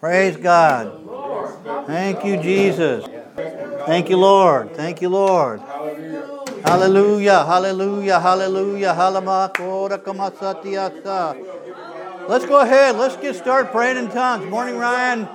Praise God. Thank you, Jesus. Thank you, Lord. Thank you, Lord. Hallelujah. Hallelujah. Hallelujah. Let's go ahead. Let's get started praying in tongues. Morning, Ryan.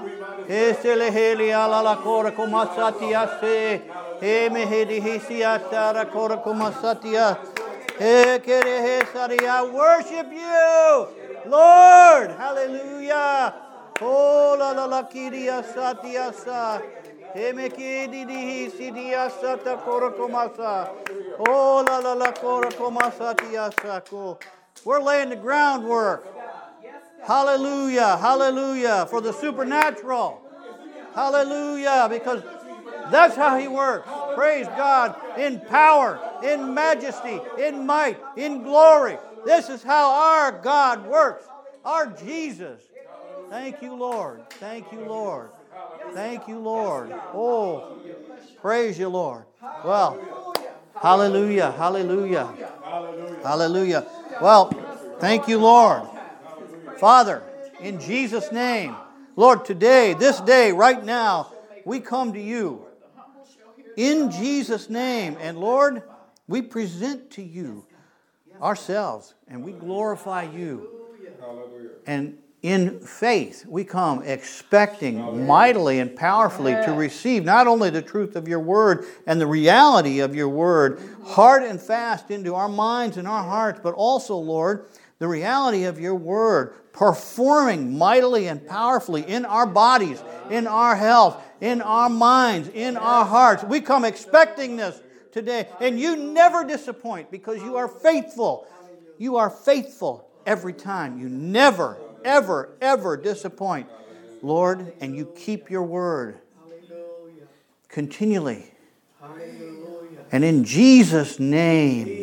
I worship you, Lord. Hallelujah. Oh, la la la kiria satia sa. Emeki di sidia sata korokomasa. Oh, la la la korokomasatia sako. We're laying the groundwork. Hallelujah, hallelujah, for the supernatural. Hallelujah, because that's how He works. Praise God, in power, in majesty, in might, in glory. This is how our God works, our Jesus. Thank you, Lord. Thank you, Lord. Thank you, Lord. Oh, praise you, Lord. Well, hallelujah, hallelujah, hallelujah. Well, thank you, Lord. Father, in Jesus' name, Lord, today, this day, right now, we come to you in Jesus' name. And Lord, we present to you ourselves and we glorify you. And in faith, we come expecting mightily and powerfully to receive not only the truth of your word and the reality of your word hard and fast into our minds and our hearts, but also, Lord, the reality of your word performing mightily and powerfully in our bodies, in our health, in our minds, in our hearts. We come expecting this today. And you never disappoint because you are faithful. You are faithful every time. You never, ever, ever disappoint, Lord, and you keep your word continually. And in Jesus' name,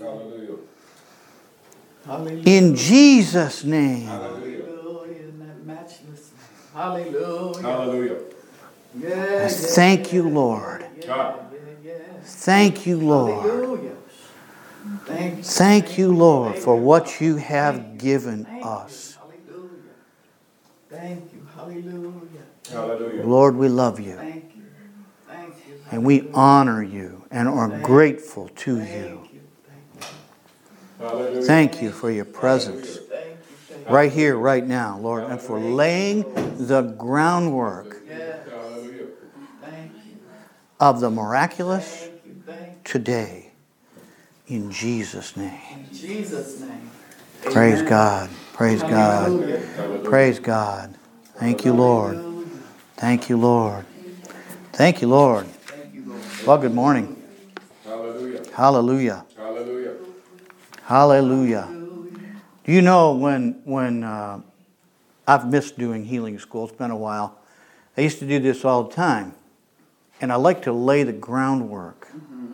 in Jesus' name, hallelujah. Thank you, Lord. Thank you, Lord. Thank you, Lord, for what you have given us. Thank you. Hallelujah. Lord, we love you. Thank you. And we honor you and are grateful to you. Thank you for your presence right here, right now, Lord, and for laying the groundwork of the miraculous today. In Jesus' name. In Jesus' name. Praise God. Praise God. Praise God. Thank you, Lord. Thank you, Lord. Thank you, Lord. Well, good morning. Hallelujah. Hallelujah. Do you know when I've missed doing healing school? It's been a while. I used to do this all the time. And I like to lay the groundwork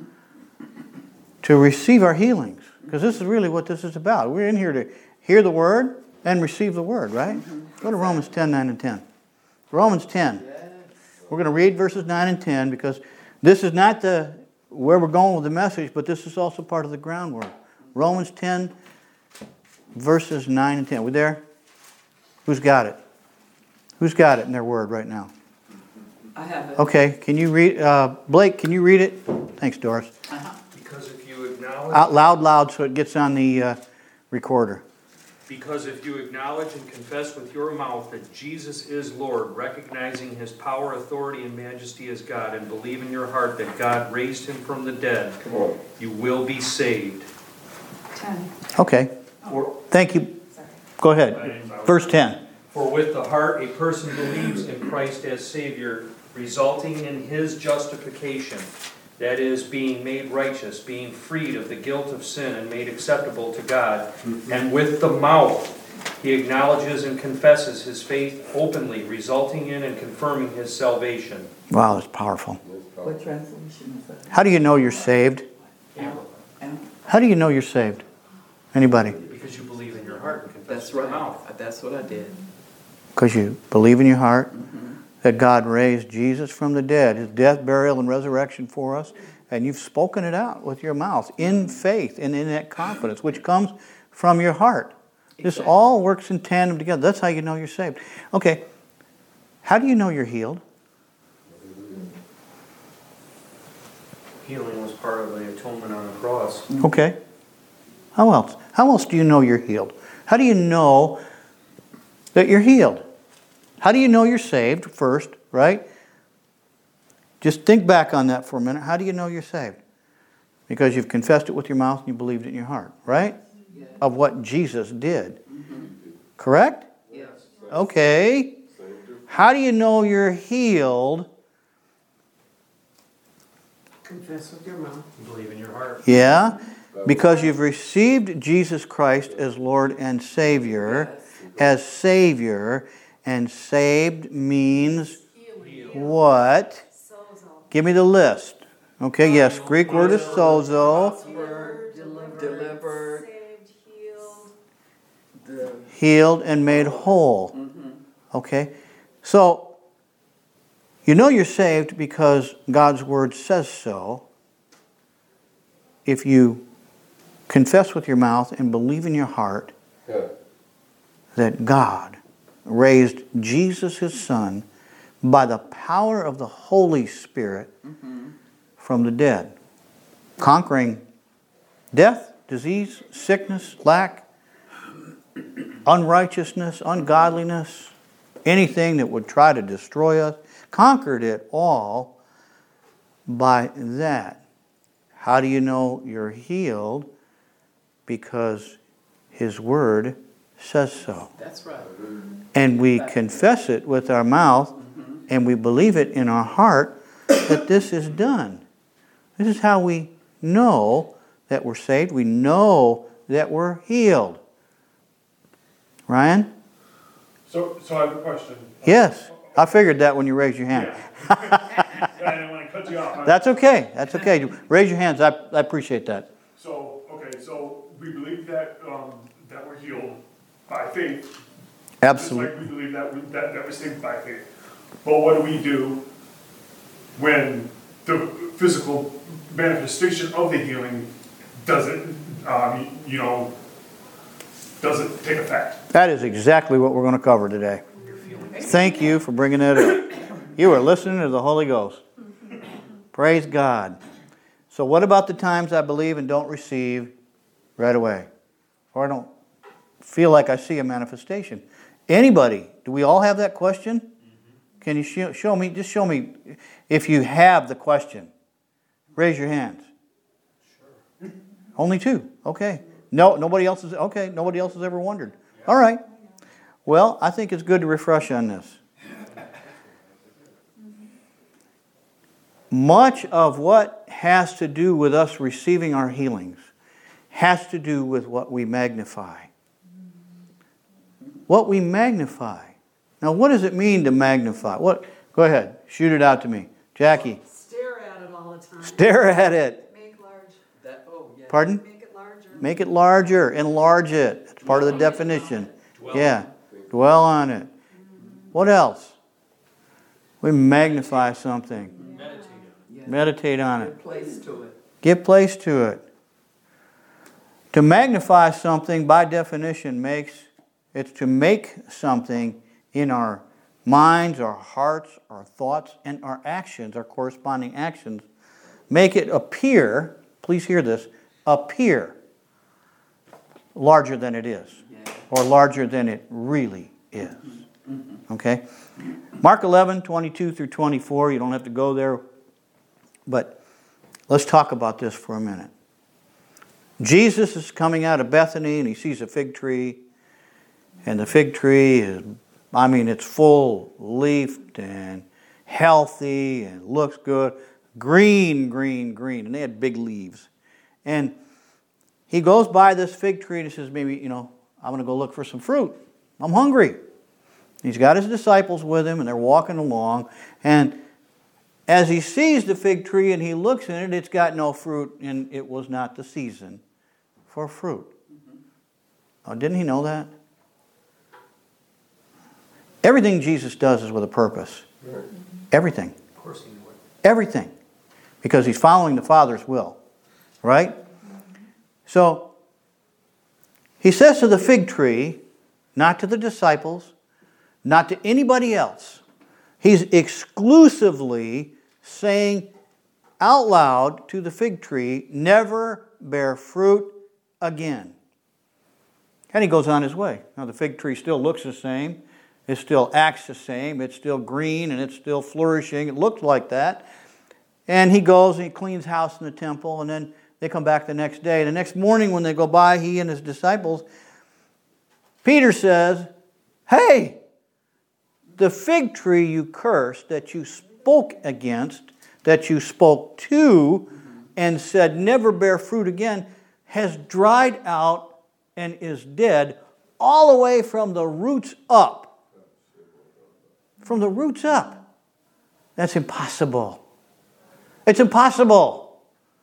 to receive our healings. Because this is really what this is about. We're in here to hear the Word and receive the Word, right? Go to Romans 10, 9 and 10. Romans 10. We're going to read verses 9 and 10 because this is not where we're going with the message, but this is also part of the groundwork. Romans 10, verses 9 and 10. We there? Who's got it? Who's got it in their Word right now? I have it. Okay, can you read, Blake, can you read it? Thanks, Doris. Because if you acknowledge... Out loud so it gets on the recorder. Because if you acknowledge and confess with your mouth that Jesus is Lord, recognizing His power, authority, and majesty as God, and believe in your heart that God raised Him from the dead, you will be saved. 10. Okay. Thank you. Go ahead. Verse 10. For with the heart a person believes in Christ as Savior, resulting in his justification, that is, being made righteous, being freed of the guilt of sin and made acceptable to God. And with the mouth he acknowledges and confesses his faith openly, resulting in and confirming his salvation. Wow, that's powerful. What translation is that? How do you know you're saved? How do you know you're saved? Anybody? Because you believe in your heart and confess That's with your right. mouth. That's what I did. Because you believe in your heart that God raised Jesus from the dead, His death, burial, and resurrection for us, and you've spoken it out with your mouth in faith and in that confidence, which comes from your heart. This all works in tandem together. That's how you know you're saved. Okay, How do you know you're healed? Healing was part of the atonement on the cross. Okay. How else? How else do you know you're healed? How do you know that you're healed? How do you know you're saved first, right? Just think back on that for a minute. How do you know you're saved? Because you've confessed it with your mouth and you believed it in your heart, right? Yes. Of what Jesus did. Correct? Yes. Okay. How do you know you're healed? Confess with your mouth. Believe in your heart. Yeah. Because you've received Jesus Christ as Lord and Savior. As Savior. And saved means what? Give me the list. Okay, yes. Greek word is sozo. Delivered. Healed and made whole. Okay. So, you know you're saved because God's Word says so. If you confess with your mouth and believe in your heart that God raised Jesus, His Son, by the power of the Holy Spirit from the dead, conquering death, disease, sickness, lack, unrighteousness, ungodliness, anything that would try to destroy us, conquered it all by that. How do you know you're healed? Because His Word says so. That's right. And we confess it with our mouth and we believe it in our heart that this is done. This is how we know that we're saved. We know that we're healed. Ryan? So I have a question. Yes. I figured that when you raised your hand. I didn't want to cut you off. That's okay. That's okay. Raise your hands. I appreciate that. So we believe that that we're healed by faith. Absolutely. Just like we believe that we're saved by faith. But what do we do when the physical manifestation of the healing doesn't take effect? That is exactly what we're going to cover today. Thank you for bringing that up. You are listening to the Holy Ghost. Praise God. So what about the times I believe and don't receive right away? Or I don't feel like I see a manifestation. Anybody? Do we all have that question? Can you show me? Just show me if you have the question. Raise your hands. Sure. Only two. Okay. No, nobody else is. Okay. Nobody else has ever wondered. All right. Well, I think it's good to refresh on this. Much of what has to do with us receiving our healings has to do with what we magnify. What we magnify. Now, what does it mean to magnify? What? Go ahead. Shoot it out to me. Jackie. Stare at it all the time. Stare at it. Make large. Pardon? Make it larger. Make it larger. Enlarge it. It's part of the definition. Yeah. Dwell on it. What else? We magnify something. Meditate on it. Give place to it. Give place to it. To magnify something, by definition, it's to make something in our minds, our hearts, our thoughts, and our actions, our corresponding actions, make it appear, please hear this, appear larger than it is, or larger than it really is. Okay? Mark 11, 22 through 24, you don't have to go there, but let's talk about this for a minute. Jesus is coming out of Bethany and he sees a fig tree, and the fig tree is, it's full leafed and healthy and looks good. Green, green, green. And they had big leaves. And he goes by this fig tree and he says, maybe, I'm going to go look for some fruit. I'm hungry. He's got his disciples with him and they're walking along. And as he sees the fig tree and he looks in it, it's got no fruit and it was not the season for fruit. Oh, didn't he know that? Everything Jesus does is with a purpose. Everything. Of course he knew it. Everything. Because he's following the Father's will. Right? So, he says to the fig tree, not to the disciples, not to anybody else, He's exclusively saying out loud to the fig tree, never bear fruit again. And he goes on his way. Now the fig tree still looks the same. It still acts the same. It's still green and it's still flourishing. It looks like that. And he goes and he cleans house in the temple, and then they come back the next day. The next morning when they go by, he and his disciples, Peter says, hey, the fig tree you cursed, that you spoke against, that you spoke to, and said never bear fruit again, has dried out and is dead all the way from the roots up. From the roots up. That's impossible. It's impossible.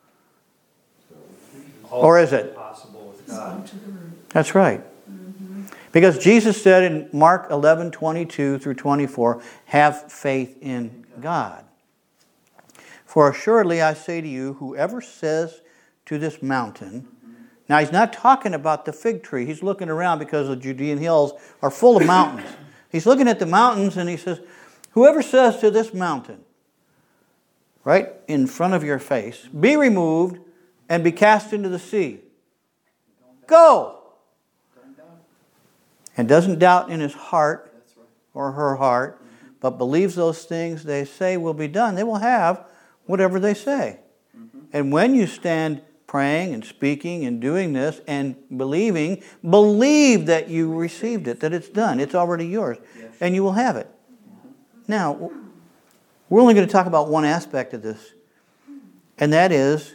Or is it? Possible with God. That's right. Because Jesus said in Mark 11:22 through 24, have faith in God. For assuredly I say to you, whoever says to this mountain, now he's not talking about the fig tree. He's looking around because the Judean hills are full of mountains. He's looking at the mountains and he says, whoever says to this mountain, right in front of your face, be removed and be cast into the sea. Go! And doesn't doubt in his heart or her heart, but believes those things they say will be done. They will have whatever they say. And when you stand praying and speaking and doing this and believing, believe that you received it, that it's done. It's already yours. And you will have it. Now, we're only going to talk about one aspect of this. And that is,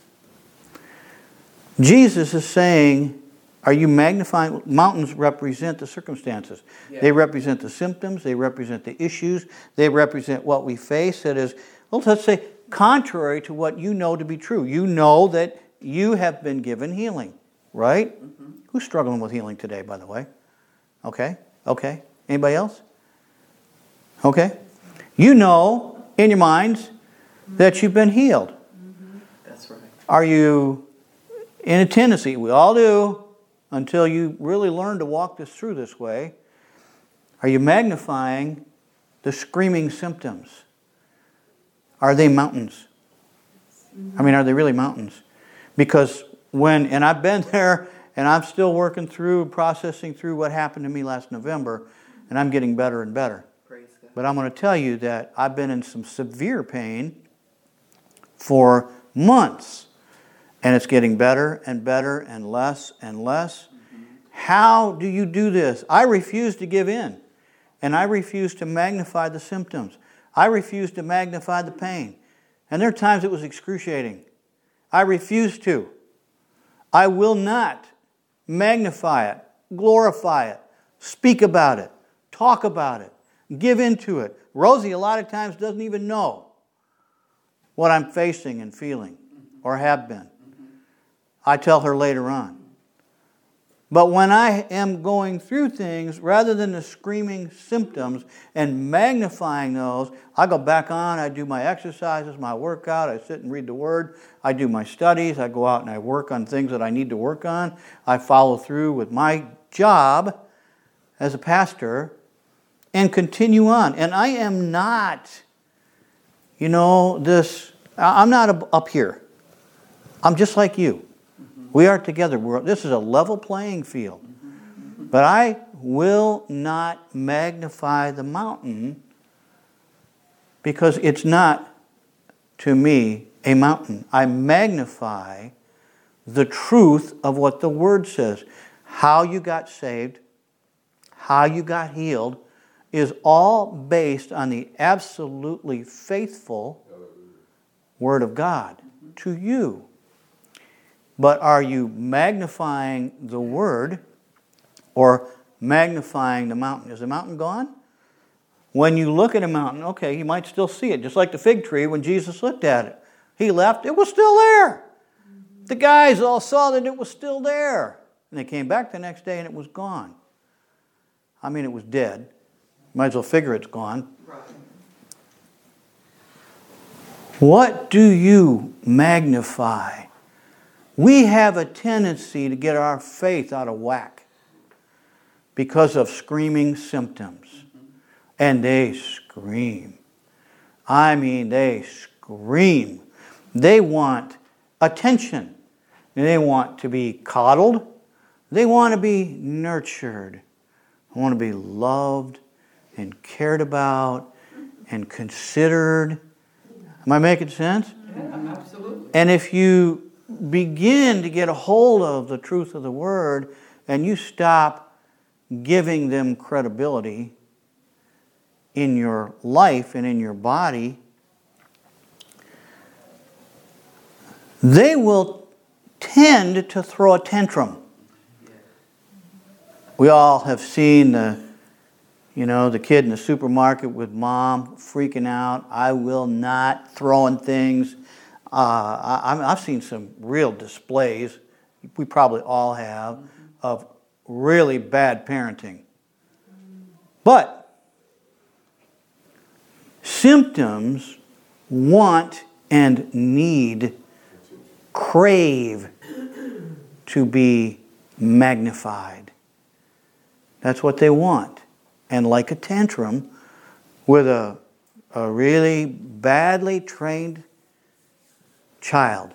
Jesus is saying, are you magnifying? Mountains represent the circumstances. Yeah. They represent the symptoms. They represent the issues. They represent what we face that is, well, let's say, contrary to what you know to be true. You know that you have been given healing, right? Who's struggling with healing today, by the way? Okay. Anybody else? Okay. You know in your minds that you've been healed. That's right. Are you in a tendency? We all do. Until you really learn to walk this through this way, are you magnifying the screaming symptoms? Are they mountains? I mean, are they really mountains? Because and I've been there, and I'm still working through, processing through what happened to me last November, and I'm getting better and better. Praise God. But I'm going to tell you that I've been in some severe pain for months. And it's getting better and better and less and less. How do you do this? I refuse to give in. And I refuse to magnify the symptoms. I refuse to magnify the pain. And there are times it was excruciating. I refuse to. I will not magnify it, glorify it, speak about it, talk about it, give into it. Rosie a lot of times doesn't even know what I'm facing and feeling or have been. I tell her later on. But when I am going through things, rather than the screaming symptoms and magnifying those, I go back on, I do my exercises, my workout, I sit and read the Word, I do my studies, I go out and I work on things that I need to work on, I follow through with my job as a pastor, and continue on. And I am not, I'm not up here. I'm just like you. We are together. This is a level playing field. But I will not magnify the mountain because it's not, to me, a mountain. I magnify the truth of what the Word says. How you got saved, how you got healed, is all based on the absolutely faithful Word of God to you. But are you magnifying the Word or magnifying the mountain? Is the mountain gone? When you look at a mountain, okay, you might still see it. Just like the fig tree when Jesus looked at it. He left, it was still there. The guys all saw that it was still there. And they came back the next day and it was gone. I mean, it was dead. Might as well figure it's gone. Right. What do you magnify? We have a tendency to get our faith out of whack because of screaming symptoms. and they scream. I mean, they scream. They want attention. They want to be coddled. They want to be nurtured. They want to be loved and cared about and considered. Am I making sense? Yeah, absolutely. And if you begin to get a hold of the truth of the Word and you stop giving them credibility in your life and in your body, they will tend to throw a tantrum. We all have seen the kid in the supermarket with mom freaking out. I will not, throwing things. I've seen some real displays, we probably all have, of really bad parenting. But symptoms want and need, crave to be magnified. That's what they want. And like a tantrum, with a really badly trained child,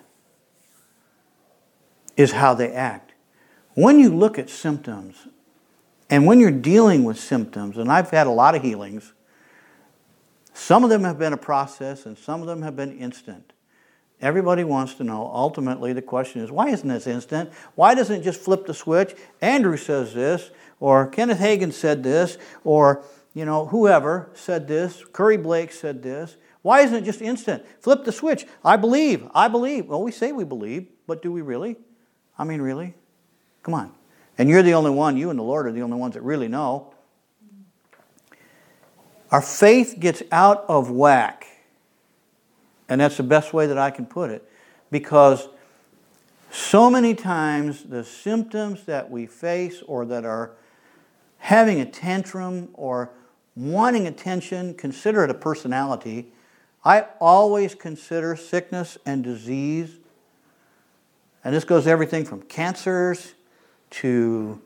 is how they act. When you look at symptoms, and when you're dealing with symptoms, and I've had a lot of healings, some of them have been a process and some of them have been instant. Everybody wants to know, ultimately the question is, why isn't this instant? Why doesn't it just flip the switch? Andrew says this, or Kenneth Hagin said this, or whoever said this, Curry Blake said this. Why isn't it just instant? Flip the switch. I believe. Well, we say we believe, but do we really? I mean, really? Come on. And you're the only one, you and the Lord are the only ones that really know. Our faith gets out of whack. And that's the best way that I can put it. Because so many times the symptoms that we face or that are having a tantrum or wanting attention, consider it a personality. I always consider sickness and disease. And this goes everything from cancers to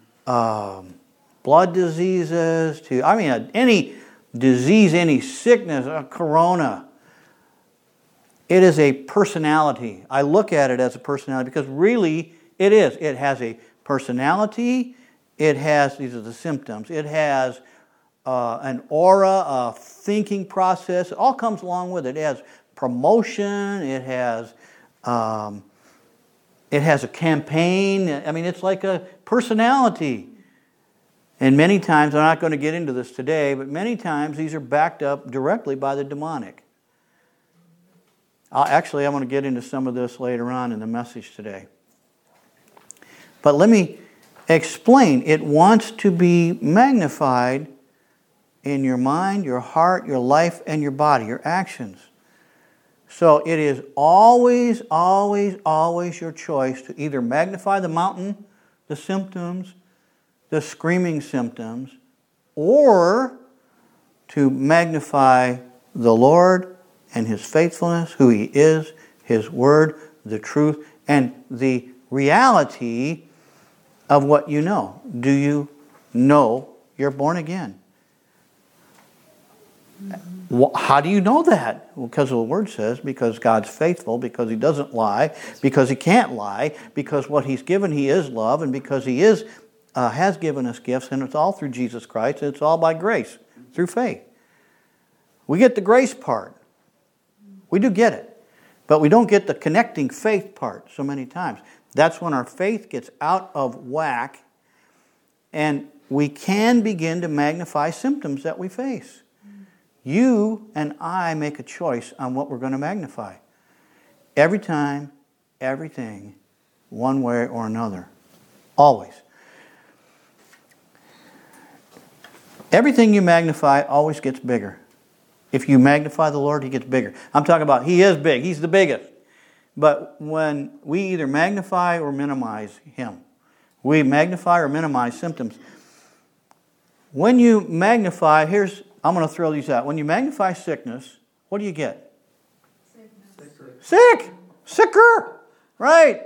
blood diseases to, any disease, any sickness, corona. It is a personality. I look at it as a personality because really it is. It has a personality. It has, these are the symptoms. It has an aura, a thinking process. It all comes along with it. It has promotion. It has a campaign. It's like a personality. And many times, I'm not going to get into this today, but many times these are backed up directly by the demonic. Actually, I'm going to get into some of this later on in the message today. But let me explain. It wants to be magnified in your mind, your heart, your life, and your body, your actions. So it is always, always, always your choice to either magnify the mountain, the symptoms, the screaming symptoms, or to magnify the Lord and His faithfulness, who He is, His Word, the truth, and the reality of what you know. Do you know you're born again? How do you know that? Well, because the Word says, because God's faithful, because He doesn't lie, because He can't lie, because what He's given, He is love, and because He is has given us gifts, and it's all through Jesus Christ, and it's all by grace, through faith. We get the grace part. We do get it. But we don't get the connecting faith part so many times. That's when our faith gets out of whack, and we can begin to magnify symptoms that we face. You and I make a choice on what we're going to magnify. Every time, everything, one way or another. Always. Everything you magnify always gets bigger. If you magnify the Lord, He gets bigger. I'm talking about He is big. He's the biggest. But when we either magnify or minimize Him, we magnify or minimize symptoms. When you magnify, I'm going to throw these out. When you magnify sickness, what do you get? Sick. Sicker. Right.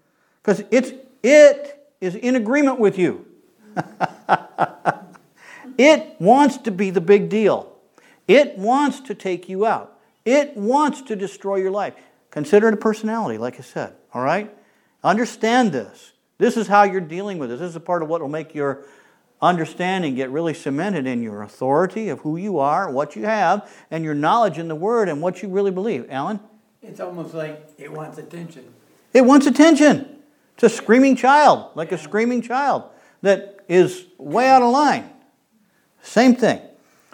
Because it is in agreement with you. It wants to be the big deal. It wants to take you out. It wants to destroy your life. Consider it a personality, like I said. All right? Understand this. This is how you're dealing with this. This is a part of what will make your understanding get really cemented in your authority of who you are, what you have, and your knowledge in the Word and what you really believe. Alan? It's almost like it wants attention. It wants attention. It's a screaming child, like a screaming child that is way out of line. Same thing.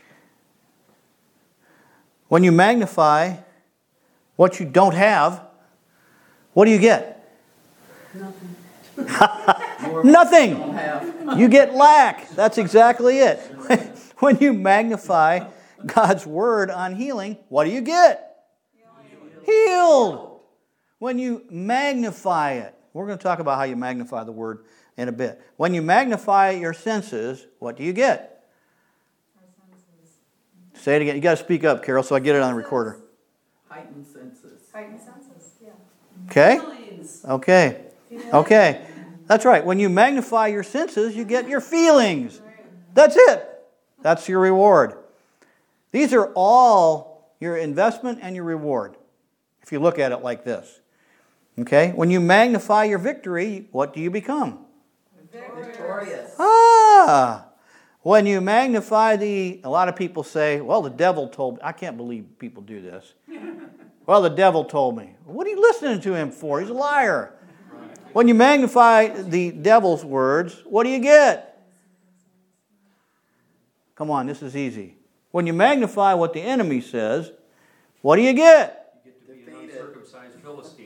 When you magnify what you don't have, what do you get? Nothing. You get lack. That's exactly it. When you magnify God's Word on healing, what do you get? Healed. When you magnify it, we're going to talk about how you magnify the Word in a bit. When you magnify your senses, what do you get? Say it again. You got to speak up, Carol, so I get it on the recorder. Heightened senses. Heightened senses, yeah. Okay? Okay. Okay. That's right. When you magnify your senses, you get your feelings. That's it. That's your reward. These are all your investment and your reward, if you look at it like this. Okay? When you magnify your victory, what do you become? Victorious. When you magnify a lot of people say, well, the devil told me. I can't believe people do this. Well, the devil told me. What are you listening to him for? He's a liar. When you magnify the devil's words, what do you get? Come on, this is easy. When you magnify what the enemy says, what do you get? You get to be an uncircumcised Philistine.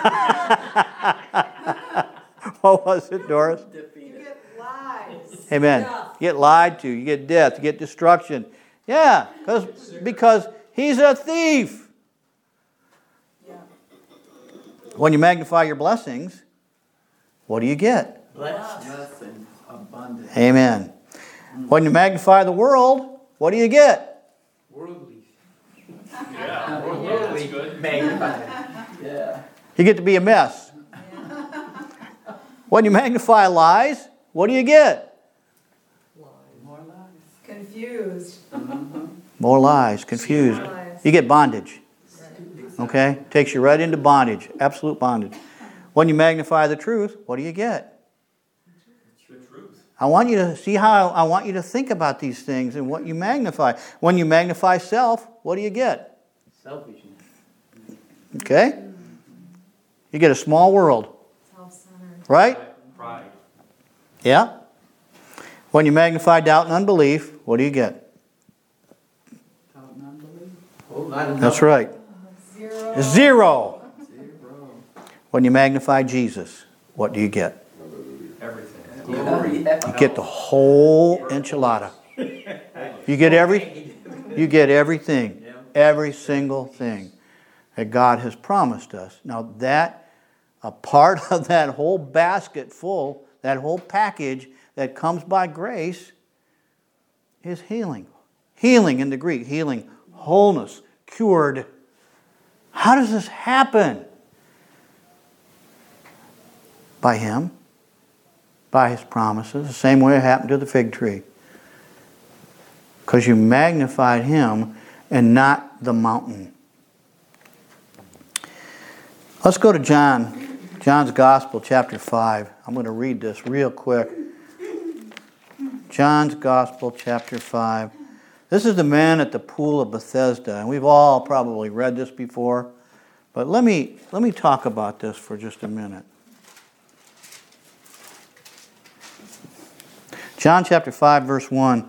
What was it, Doris? You get lies. Amen. Death. You get lied to. You get death. You get destruction. Yeah, because he's a thief. Yeah. When you magnify your blessings, what do you get? Blessings, abundant. Amen. When you magnify the world, what do you get? Worldly. Yeah, Worldly. good. Magnified. Yeah. You get to be a mess. When you magnify lies, what do you get? More lies. Confused. More lies, confused. Lies. You get bondage. Okay? Takes you right into bondage, absolute bondage. When you magnify the truth, what do you get? The truth. I want you to see how I want you to think about these things and what you magnify. When you magnify self, what do you get? Selfishness. Okay? You get a small world, Self-centered. right? Pride. Yeah? When you magnify doubt and unbelief, what do you get? Doubt and unbelief. Whole lot of That's doubt. right. Zero. Zero. Zero. When you magnify Jesus, what do you get? Everything. Yeah. You get the whole enchilada. You get everything. Every single thing that God has promised us. Now a part of that whole basket full, that whole package that comes by grace is healing. Healing in the Greek, healing, wholeness, cured. How does this happen? By Him, by His promises, the same way it happened to the fig tree. Because you magnified Him and not the mountain. Let's go to John's Gospel, chapter 5. I'm going to read this real quick. John's Gospel, chapter 5. This is the man at the pool of Bethesda, and we've all probably read this before, but let me talk about this for just a minute. John chapter 5, verse 1.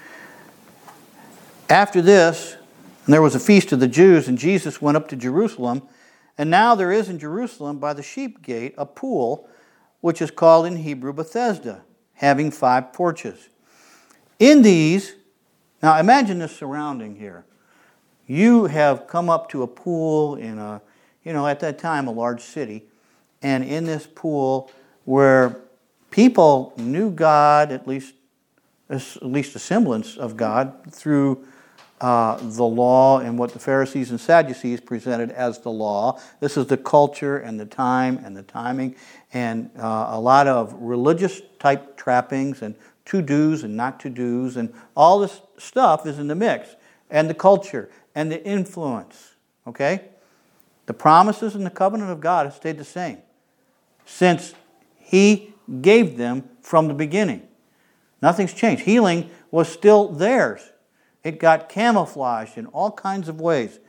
After this, and there was a feast of the Jews, and Jesus went up to Jerusalem. And now there is in Jerusalem by the sheep gate a pool, which is called in Hebrew Bethesda, having 5 porches. In these, now imagine this surrounding here. You have come up to a pool in at that time, a large city. And in this pool where people knew God, at least a semblance of God, through the law and what the Pharisees and Sadducees presented as the law. This is the culture and the time and the timing and a lot of religious type trappings and to-dos and not to-dos, and all this stuff is in the mix, and the culture, and the influence, okay? The promises and the covenant of God have stayed the same since He gave them from the beginning. Nothing's changed. Healing was still theirs. It got camouflaged in all kinds of ways.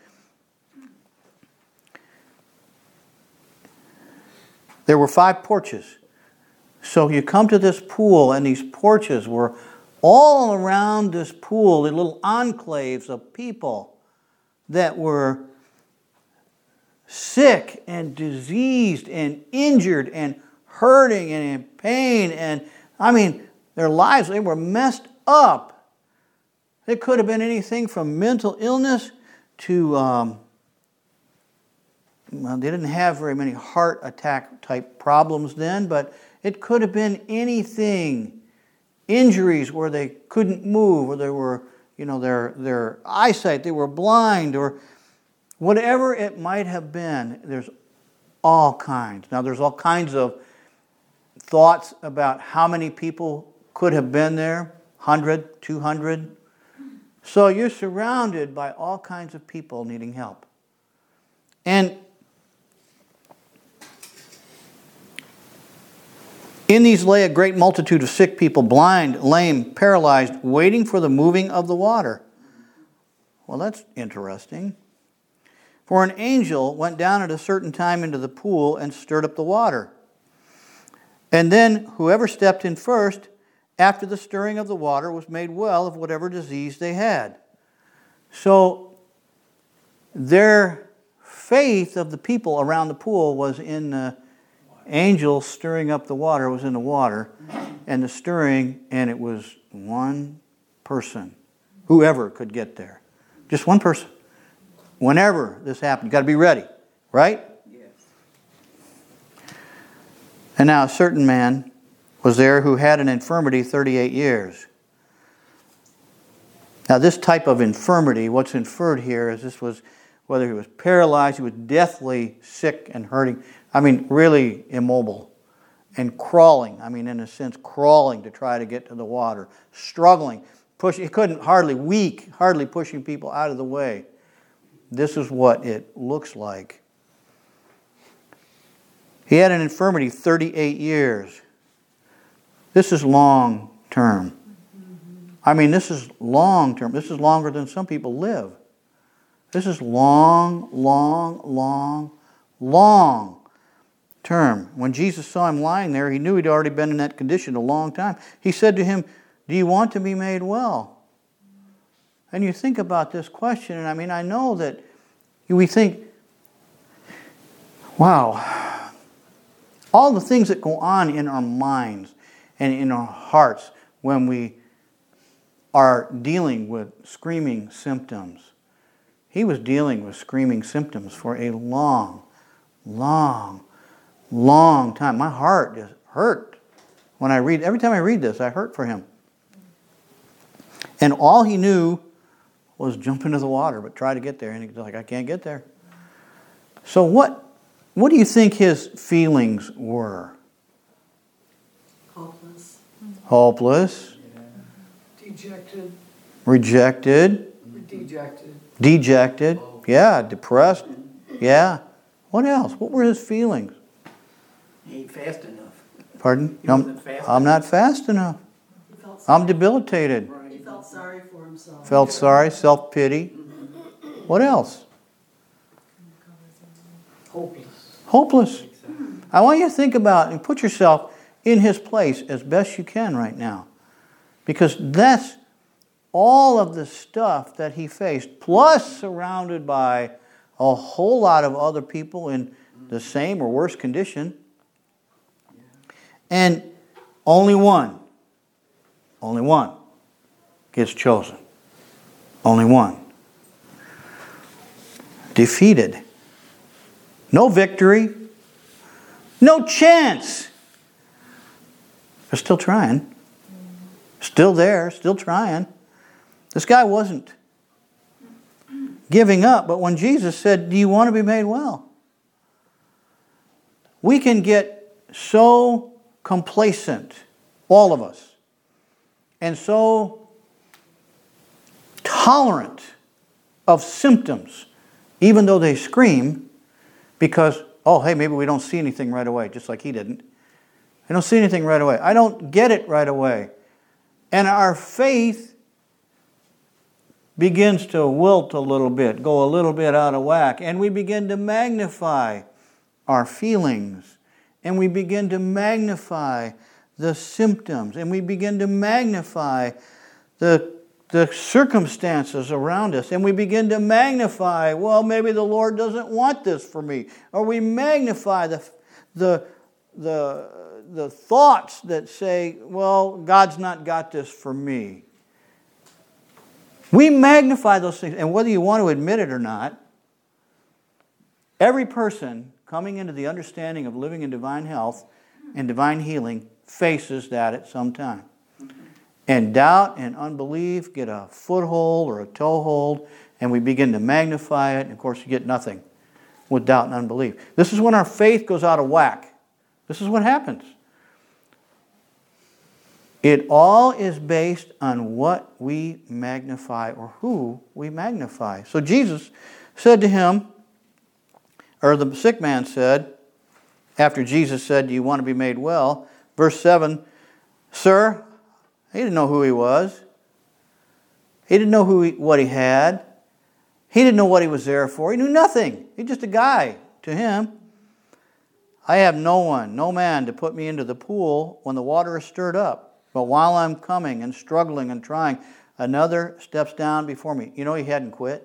There were 5 porches. So you come to this pool, and these porches were all around this pool, the little enclaves of people that were sick and diseased and injured and hurting and in pain. And I mean, their lives, they were messed up. It could have been anything from mental illness to, well, they didn't have very many heart attack type problems then, but it could have been anything. Injuries where they couldn't move, or they were, their eyesight, they were blind, or whatever it might have been. There's all kinds. Now, there's all kinds of thoughts about how many people could have been there. 100, 200. So you're surrounded by all kinds of people needing help. And in these lay a great multitude of sick people, blind, lame, paralyzed, waiting for the moving of the water. Well, that's interesting. For an angel went down at a certain time into the pool and stirred up the water. And then whoever stepped in first, after the stirring of the water, was made well of whatever disease they had. So their faith of the people around the pool was in the angel stirring up the water, was in the water, and the stirring, and it was one person. Whoever could get there. Just one person. Whenever this happened, you've got to be ready, right? Yes. And now a certain man was there who had an infirmity 38 years. Now this type of infirmity, what's inferred here is this was whether he was paralyzed, he was deathly sick and hurting. I mean, really immobile. And crawling, I mean, in a sense, crawling to try to get to the water. Struggling. He couldn't, hardly pushing people out of the way. This is what it looks like. He had an infirmity 38 years. This is long term. I mean, this is long term. This is longer than some people live. This is long term. When Jesus saw him lying there, he knew he'd already been in that condition a long time. He said to him, "Do you want to be made well?" And you think about this question, and I mean, I know that we think, wow, all the things that go on in our minds and in our hearts when we are dealing with screaming symptoms. He was dealing with screaming symptoms for a long time. My heart just hurt when I read. Every time I read this, I hurt for him. And all he knew was jump into the water, but try to get there. And he's like, I can't get there. So what do you think his feelings were? Hopeless. Dejected. Rejected. Dejected. Yeah, depressed. Yeah. What else? What were his feelings? He ain't fast enough. Pardon? He wasn't fast I'm not fast enough. I'm debilitated. Right. He felt sorry for himself. Felt sorry, self-pity. What else? Hopeless. I want you to think about and put yourself in his place as best you can right now. Because that's all of the stuff that he faced, plus surrounded by a whole lot of other people in the same or worse condition. And only one gets chosen. Only one. Defeated. No victory. No chance. They're still trying. Still there, still trying. This guy wasn't giving up, but when Jesus said, "Do you want to be made well?" We can get so complacent, all of us, and so tolerant of symptoms, even though they scream, because, oh, hey, maybe we don't see anything right away, just like he didn't. I don't see anything right away. I don't get it right away. And our faith begins to wilt a little bit, go a little bit out of whack, and we begin to magnify our feelings, and we begin to magnify the symptoms, and we begin to magnify the circumstances around us, and we begin to magnify, well, maybe the Lord doesn't want this for me, or we magnify the thoughts that say, well, God's not got this for me. We magnify those things, and whether you want to admit it or not, every person coming into the understanding of living in divine health and divine healing faces that at some time. And doubt and unbelief get a foothold or a toehold, and we begin to magnify it, and of course you get nothing with doubt and unbelief. This is when our faith goes out of whack. This is what happens. It all is based on what we magnify or who we magnify. So Jesus said to him, or the sick man said, after Jesus said, do you want to be made well? Verse 7, sir, he didn't know who he was. He didn't know what he had. He didn't know what he was there for. He knew nothing. He's just a guy to him. I have no man to put me into the pool when the water is stirred up. But while I'm coming and struggling and trying, another steps down before me. You know he hadn't quit?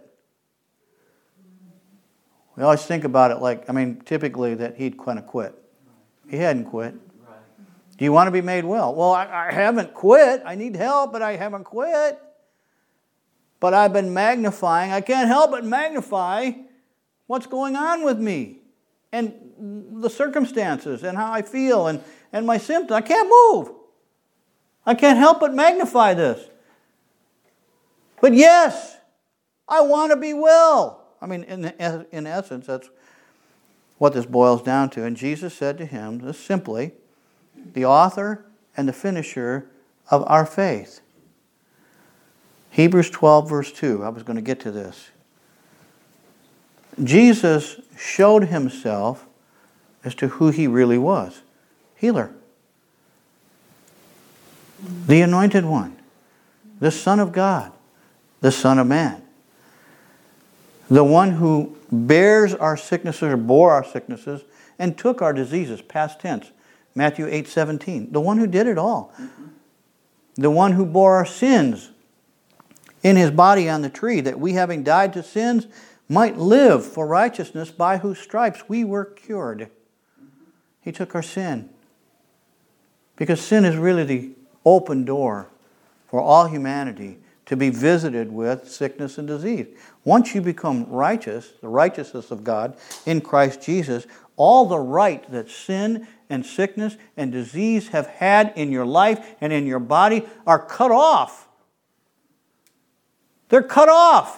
We always think about it typically that he'd kind of quit. He hadn't quit. Do you want to be made well? Well, I haven't quit. I need help, but I haven't quit. But I've been magnifying. I can't help but magnify what's going on with me and the circumstances and how I feel and my symptoms. I can't move. I can't help but magnify this. But yes, I want to be well. I mean, in essence, that's what this boils down to. And Jesus said to him, this simply, the author and the finisher of our faith. Hebrews 12, verse 2. I was going to get to this. Jesus showed himself as to who he really was. Healer. The Anointed One. The Son of God. The Son of Man. The one who bears our sicknesses or bore our sicknesses and took our diseases, past tense. Matthew 8:17. The one who did it all. The one who bore our sins in his body on the tree, that we, having died to sins, might live for righteousness, by whose stripes we were cured. He took our sin. Because sin is really the open door for all humanity to be visited with sickness and disease. Once you become righteous, the righteousness of God in Christ Jesus, all the right that sin and sickness and disease have had in your life and in your body are cut off. They're cut off.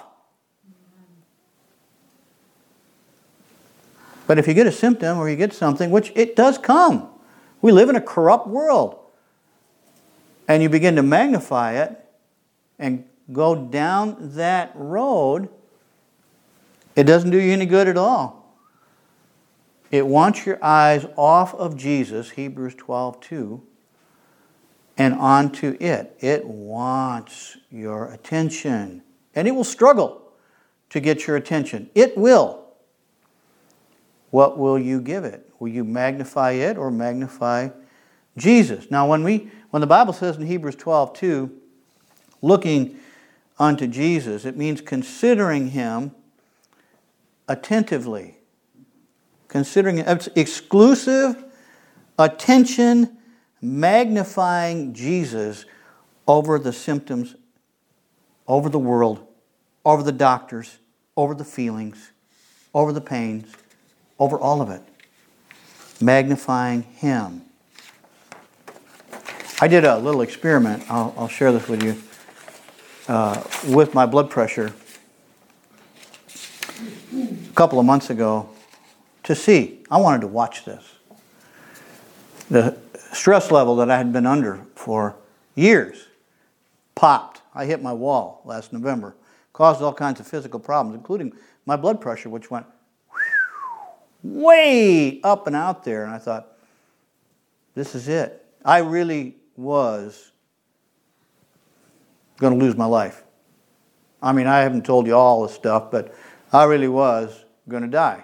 But if you get a symptom or you get something, which it does come, we live in a corrupt world, and you begin to magnify it and go down that road, it doesn't do you any good at all. It wants your eyes off of Jesus, Hebrews 12:2, and onto it. It wants your attention. And it will struggle to get your attention. It will. What will you give it? Will you magnify it or magnify Jesus? Now, when the Bible says in Hebrews 12:2, looking unto Jesus, it means considering him attentively. Considering it's exclusive attention, magnifying Jesus over the symptoms, over the world, over the doctors, over the feelings, over the pains, over all of it. Magnifying him. I did a little experiment. I'll share this with you. With my blood pressure a couple of months ago to see. I wanted to watch this. The stress level that I had been under for years popped. I hit my wall last November. Caused all kinds of physical problems, including my blood pressure, which went way up and out there. And I thought, this is it. I really was going to lose my life. I mean, I haven't told you all this stuff, but I really was going to die.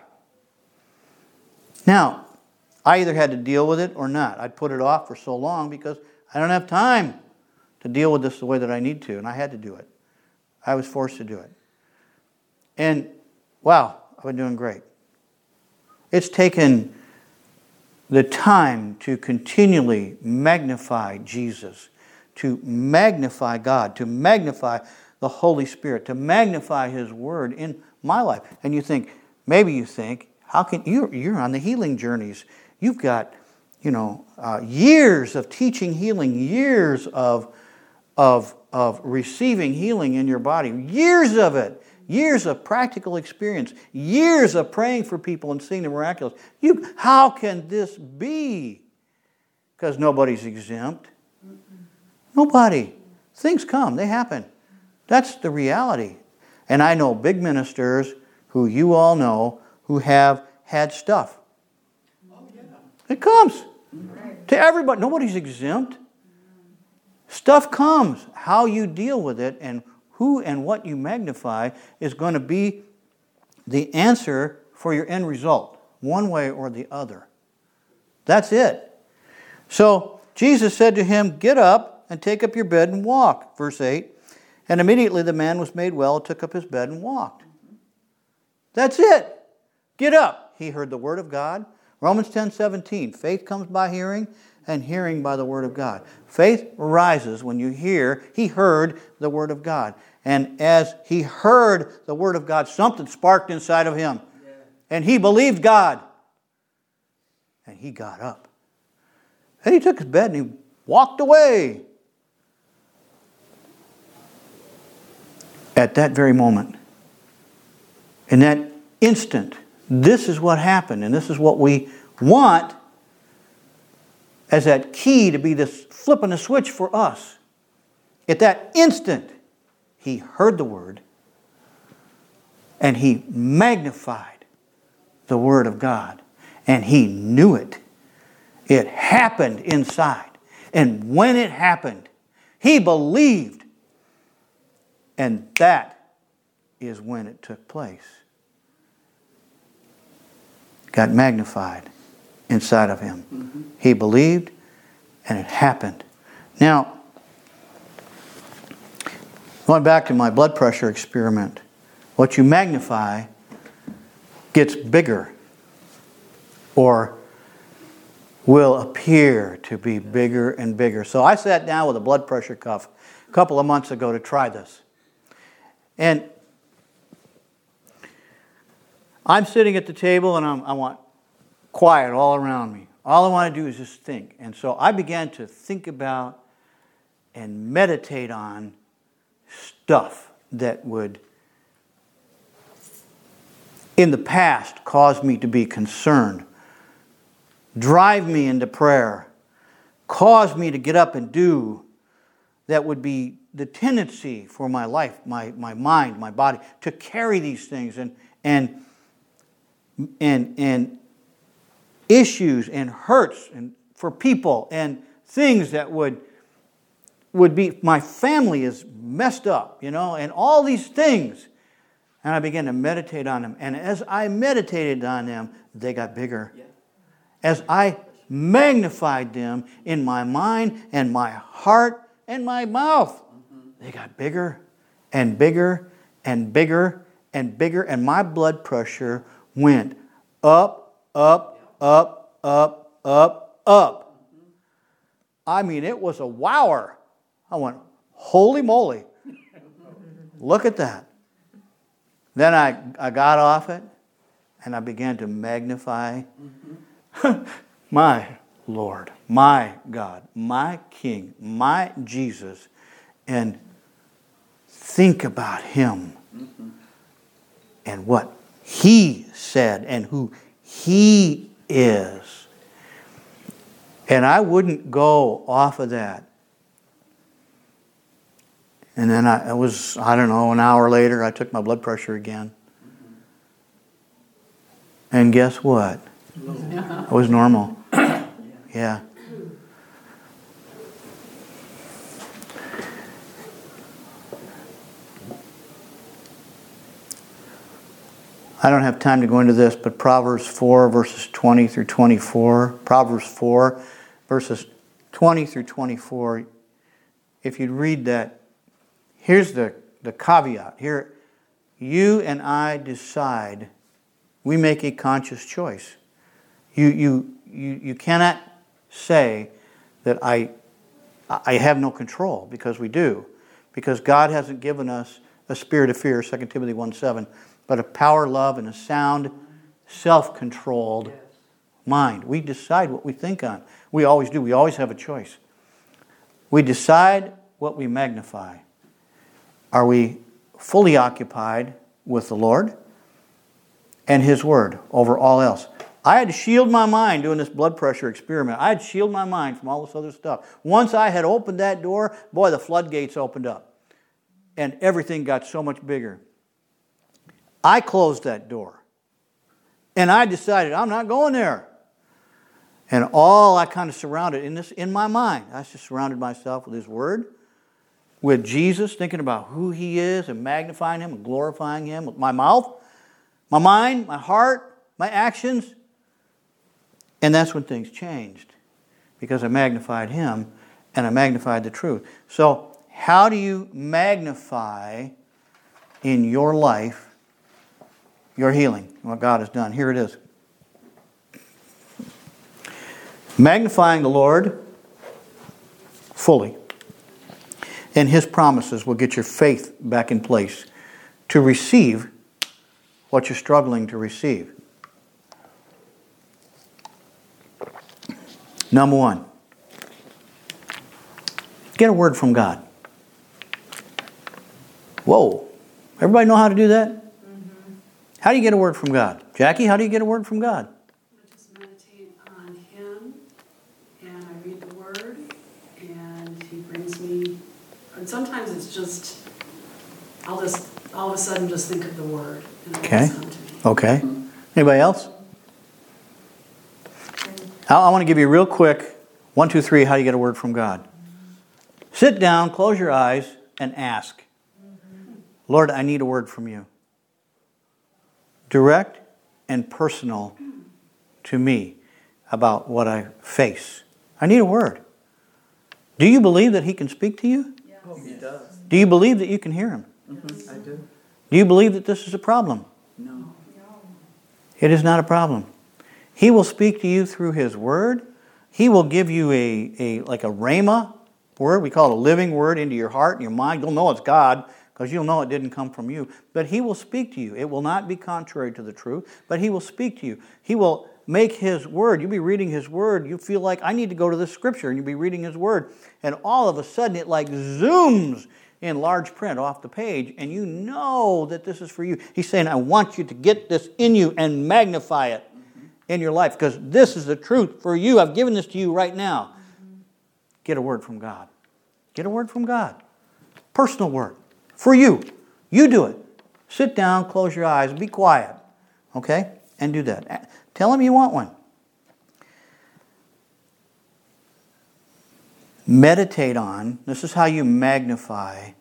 Now, I either had to deal with it or not. I'd put it off for so long because I don't have time to deal with this the way that I need to, and I had to do it. I was forced to do it. And, wow, I've been doing great. It's taken the time to continually magnify Jesus, to magnify God, to magnify the Holy Spirit, to magnify His Word in my life. And maybe you think, how can you're on the healing journeys? You've got, years of teaching healing, years of receiving healing in your body, years of it, years of practical experience, years of praying for people and seeing the miraculous. How can this be? Because nobody's exempt. Nobody. Things come, they happen. That's the reality. And I know big ministers who you all know who have had stuff. It comes to everybody. Nobody's exempt. Stuff comes. How you deal with it and who and what you magnify is going to be the answer for your end result, one way or the other. That's it. So Jesus said to him, "Get up and take up your bed and walk." Verse 8. And immediately the man was made well, took up his bed and walked. That's it. Get up. He heard the word of God. Romans 10:17. Faith comes by hearing, and hearing by the word of God. Faith arises when you hear. He heard the word of God. And as he heard the word of God, something sparked inside of him. And he believed God. And he got up. And he took his bed and he walked away. At that very moment, in that instant, this is what happened, and this is what we want as that key to be this flipping a switch for us. At that instant, he heard the word, and he magnified the word of God, and he knew it. It happened inside. And when it happened, he believed. And that is when it took place. Got magnified inside of him. Mm-hmm. He believed, and it happened. Now, going back to my blood pressure experiment, what you magnify gets bigger or will appear to be bigger and bigger. So I sat down with a blood pressure cuff a couple of months ago to try this. And I'm sitting at the table and I want quiet all around me. All I want to do is just think. And so I began to think about and meditate on stuff that would, in the past, cause me to be concerned, drive me into prayer, cause me to get up and do, that would be the tendency for my life, my mind, my body, to carry these things and issues and hurts and for people and things that would be, my family is messed up, and all these things. And I began to meditate on them. And as I meditated on them, they got bigger. As I magnified them in my mind and my heart and my mouth, they got bigger and bigger and bigger and bigger. And my blood pressure went up, up, up, up, up, up. I mean, it was a wower. I went, holy moly. Look at that. Then I got off it and I began to magnify my Lord, my God, my King, my Jesus, and think about Him and what He said and who He is. And I wouldn't go off of that And then I don't know, an hour later, I took my blood pressure again. And guess what? It was normal. Yeah. I don't have time to go into this, but Proverbs 4, verses 20 through 24. Proverbs 4, verses 20 through 24. If you'd read that, here's the caveat. Here, you and I decide. We make a conscious choice. You cannot say that I have no control, because we do. Because God hasn't given us a spirit of fear, 2 Timothy 1:7, but a power, love, and a sound, self-controlled mind. We decide what we think on. We always do. We always have a choice. We decide what we magnify. Are we fully occupied with the Lord and His Word over all else? I had to shield my mind doing this blood pressure experiment. I had to shield my mind from all this other stuff. Once I had opened that door, boy, the floodgates opened up. And everything got so much bigger. I closed that door. And I decided, I'm not going there. And all I kind of surrounded in my mind, I just surrounded myself with His Word, with Jesus, thinking about who He is and magnifying Him and glorifying Him with my mouth, my mind, my heart, my actions. And that's when things changed, because I magnified Him and I magnified the truth. So how do you magnify in your life your healing, what God has done? Here it is. Magnifying the Lord fully and His promises will get your faith back in place to receive what you're struggling to receive. Number one, get a word from God. Whoa. Everybody know how to do that? Mm-hmm. How do you get a word from God? Jackie, how do you get a word from God? I just meditate on Him, and I read the Word, and He brings me, and sometimes it's just, I'll just all of a sudden just think of the Word, and it'll just come to me. Okay. Anybody else? I want to give you real quick, 1, 2, 3, how you get a word from God. Sit down, close your eyes, and ask. Lord, I need a word from you. Direct and personal to me about what I face. I need a word. Do you believe that He can speak to you? Yes. Oh, He does. Do you believe that you can hear Him? I do. Do you believe that this is a problem? No. It is not a problem. He will speak to you through His Word. He will give you like a rhema word. We call it a living word into your heart and your mind. You'll know it's God, because you'll know it didn't come from you. But He will speak to you. It will not be contrary to the truth, but He will speak to you. He will make His Word. You'll be reading His Word. You feel like, I need to go to this Scripture, and you'll be reading His Word. And all of a sudden, it like zooms in large print off the page, and you know that this is for you. He's saying, I want you to get this in you and magnify it in your life, because this is the truth for you. I've given this to you right now. Get a word from God. Get a word from God. Personal word. For you. You do it. Sit down, close your eyes, and be quiet. Okay? And do that. Tell Him you want one. Meditate on, this is how you magnify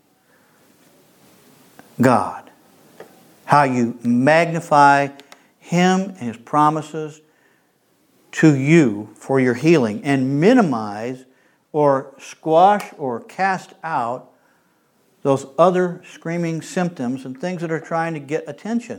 God. How you magnify Him and His promises to you for your healing, and minimize or squash or cast out those other screaming symptoms and things that are trying to get attention.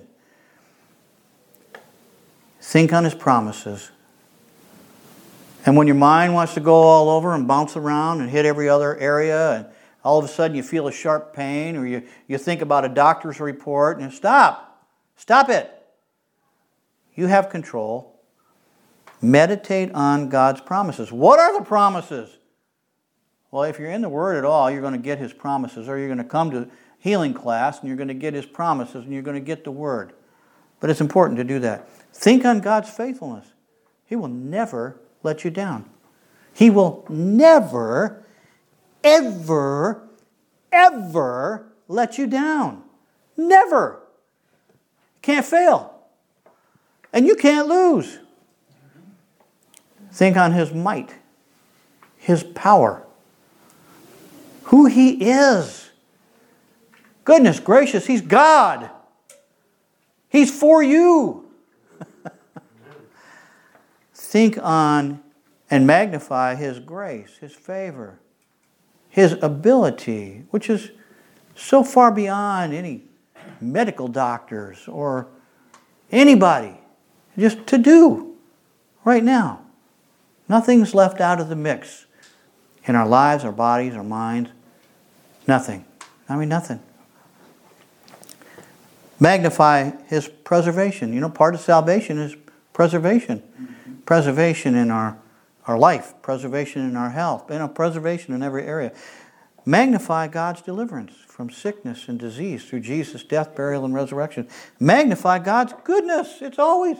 Think on His promises. And when your mind wants to go all over and bounce around and hit every other area, and all of a sudden you feel a sharp pain, or you think about a doctor's report, and stop it. You have control. Meditate on God's promises. What are the promises? Well, if you're in the Word at all, you're going to get His promises, or you're going to come to healing class and you're going to get His promises and you're going to get the Word. But it's important to do that. Think on God's faithfulness. He will never let you down. He will never, ever ever let you down. Never. Can't fail. And you can't lose. Think on His might, His power, who He is. Goodness gracious, He's God. He's for you. Think on and magnify His grace, His favor, His ability, which is so far beyond any medical doctors or anybody, just to do right now. Nothing's left out of the mix in our lives, our bodies, our minds. Nothing. I mean, nothing. Magnify His preservation. You know, part of salvation is preservation. Mm-hmm. Preservation in our life, preservation in our health, preservation in every area. Magnify God's deliverance from sickness and disease through Jesus' death, burial, and resurrection. Magnify God's goodness. It's always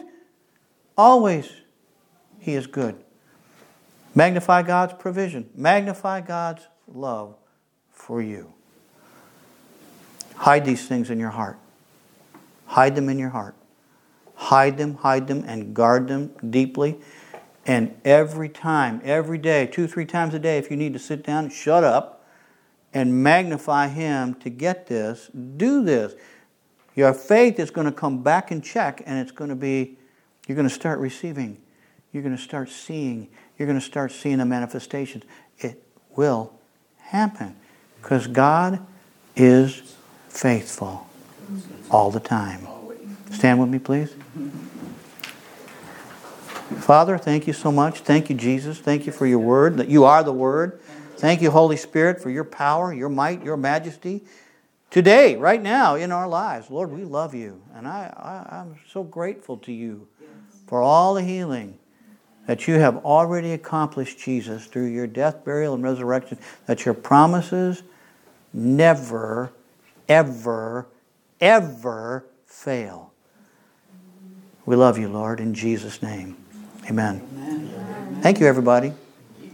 He is good. Magnify God's provision. Magnify God's love for you. Hide these things in your heart. Hide them in your heart. Hide them, and guard them deeply. And every time, every day, 2-3 times a day, if you need to sit down, shut up and magnify Him to get this. Do this. Your faith is going to come back in check, and it's going to be, you're going to start receiving. You're going to start seeing. You're going to start seeing the manifestations. It will happen because God is faithful all the time. Stand with me, please. Father, thank you so much. Thank you, Jesus. Thank you for your word, that you are the word. Thank you, Holy Spirit, for your power, your might, your majesty. Today, right now, in our lives. Lord, we love you. And I'm so grateful to you for all the healing that you have already accomplished, Jesus, through your death, burial, and resurrection, that your promises never, ever, ever fail. We love you, Lord, in Jesus' name. Amen. Amen. Thank you, everybody.